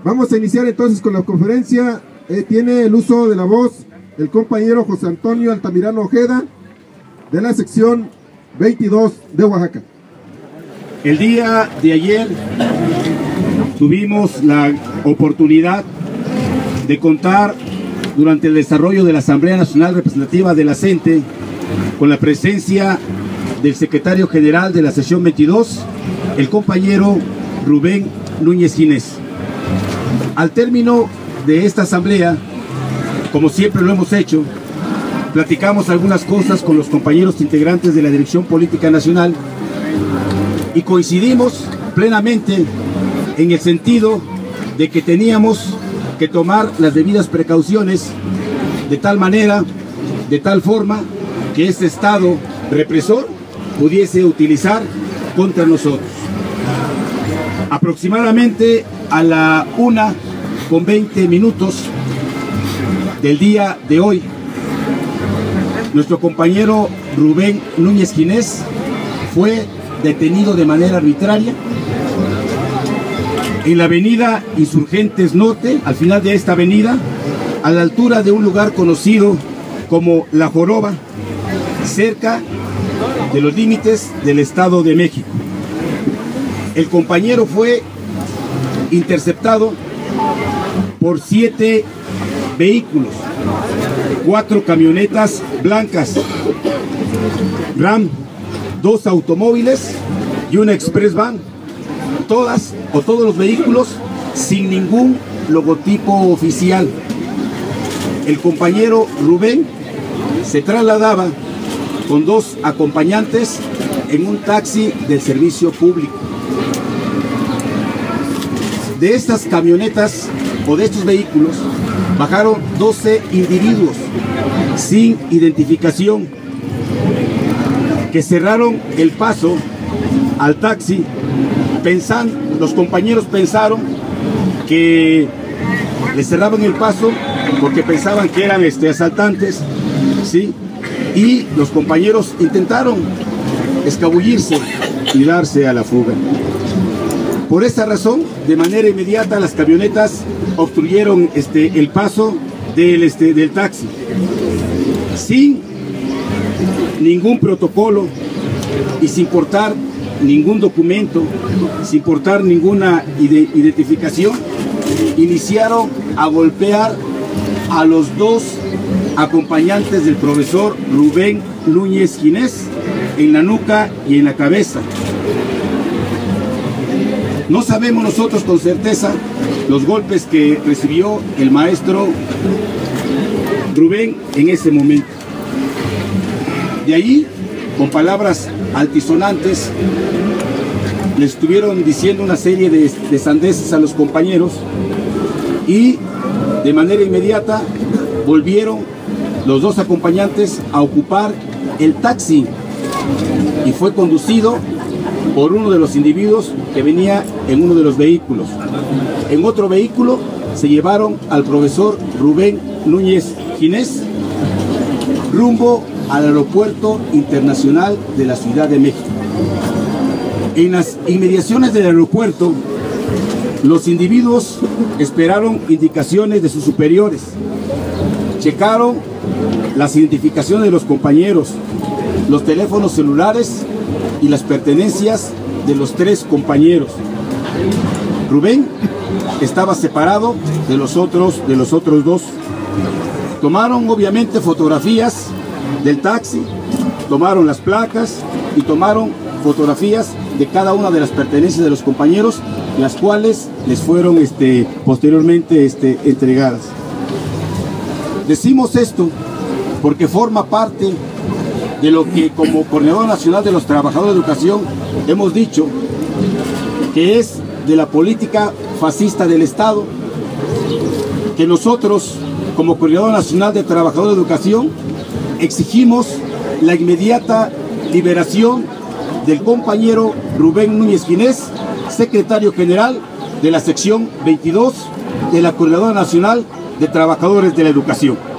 Vamos a iniciar entonces con la conferencia. Tiene el uso de la voz el compañero José Antonio Altamirano Ojeda, de la sección 22 de Oaxaca. El día de ayer tuvimos la oportunidad de contar durante el desarrollo de la Asamblea Nacional Representativa de la CENTE con la presencia del secretario general de la sección 22, el compañero Rubén Núñez Ginés. Al término de esta asamblea, como siempre lo hemos hecho, platicamos algunas cosas con los compañeros integrantes de la Dirección Política Nacional y coincidimos plenamente en el sentido de que teníamos que tomar las debidas precauciones de tal manera, de tal forma, que este Estado represor pudiese utilizar contra nosotros. Aproximadamente a la 1:20 del día de hoy, nuestro compañero Rubén Núñez Ginés fue detenido de manera arbitraria en la avenida Insurgentes Norte, al final de esta avenida, a la altura de un lugar conocido como La Joroba, cerca de los límites del Estado de México. El compañero fue interceptado por 7 vehículos, 4 camionetas blancas Ram, 2 automóviles y una Express Van, todos los vehículos sin ningún logotipo oficial. El compañero Rubén se trasladaba con 2 acompañantes en un taxi del servicio público. De estas camionetas o de estos vehículos bajaron 12 individuos sin identificación que cerraron el paso al taxi. Los compañeros pensaron que le cerraban el paso porque pensaban que eran asaltantes, ¿sí? Y los compañeros intentaron escabullirse y darse a la fuga. Por esta razón, de manera inmediata, las camionetas obstruyeron el paso del taxi, sin ningún protocolo y sin portar ningún documento, sin portar ninguna identificación. Iniciaron a golpear a los 2 acompañantes del profesor Rubén Núñez Ginés en la nuca y en la cabeza. No sabemos nosotros con certeza los golpes que recibió el maestro Rubén en ese momento. De ahí, con palabras altisonantes, le estuvieron diciendo una serie de sandeces a los compañeros y de manera inmediata volvieron los 2 acompañantes a ocupar el taxi y fue conducido por uno de los individuos que venía en uno de los vehículos. En otro vehículo se llevaron al profesor Rubén Núñez Ginés rumbo al Aeropuerto Internacional de la Ciudad de México. En las inmediaciones del aeropuerto, los individuos esperaron indicaciones de sus superiores, checaron las identificaciones de los compañeros, los teléfonos celulares y las pertenencias de los 3 compañeros. Rubén estaba separado de los otros 2. Tomaron obviamente fotografías del taxi, tomaron las placas y tomaron fotografías de cada una de las pertenencias de los compañeros, las cuales les fueron posteriormente entregadas. Decimos esto porque forma parte de lo que como Coordinador Nacional de los Trabajadores de Educación hemos dicho, que es de la política fascista del Estado, que nosotros como Coordinador Nacional de Trabajadores de Educación exigimos la inmediata liberación del compañero Rubén Núñez Ginés, secretario general de la sección 22 de la Coordinadora Nacional de Trabajadores de la Educación.